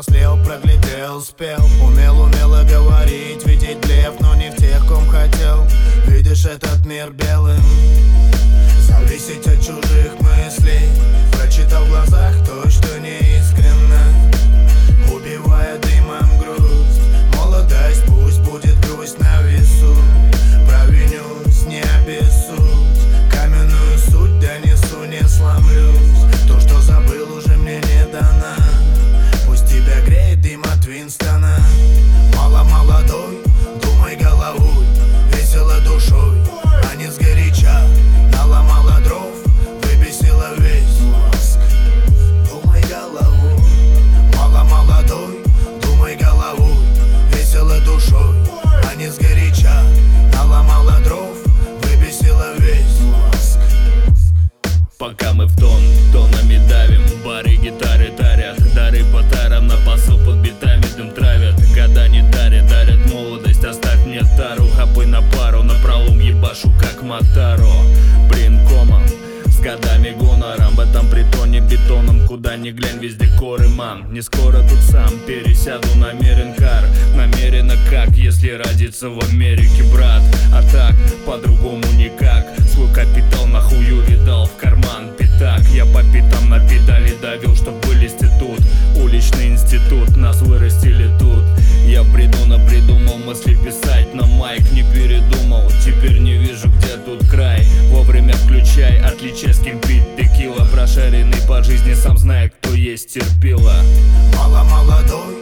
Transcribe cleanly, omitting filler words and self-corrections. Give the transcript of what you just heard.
повзрослел, проглядел, успел. Умело говорить, видеть блеф, но не в тех, ком хотел. Видишь этот мир белым, зависеть от чужих мыслей. Прочитал в глазах то, что не искренно, убивая дымом грусть. Молодость, пусть будет грусть на весу. Провинюсь, не обессудь, каменную суть донесу, не сломлюсь. То, что забыл, уже мне не дано. Пусть тебя греет дым от Винстона. Мало молодой, думай головой, весело душой, а не сгоряча. Наломала дров, выбесила весь мозг. Думай головой, мало молодой, думай головой, весело душой, а не сгоряча. Наломала дров, выбесила весь мозг. Пока мы в тон, тонами давим, бары, гитары тарят, дары по тарам, на посыл под битами дым травят. Года не дарят, дарят молодость, оставь мне тару. Хапы на пару, на пролом ебашу как Мотаро. Блинкомом, с годами гонором, в этом притоне бетоном. Куда ни глянь, везде коры, мам. Не скоро тут сам пересяду, намерен кар. Намеренно как, если родиться в Америке, брат. А так, по-другому никак. Свой капитал нахую видал, в карман пятак. Я по пятам на педали давил, чтоб вылезти тут. Уличный институт, нас вырастили тут. Я в бреду напридумал мысли писать на майк, не передумал. Теперь не вижу, где тут край. Вовремя включай, отличай, с кем пить текила. Прошаренный по жизни, сам знает, кто есть терпила. Мало молодой,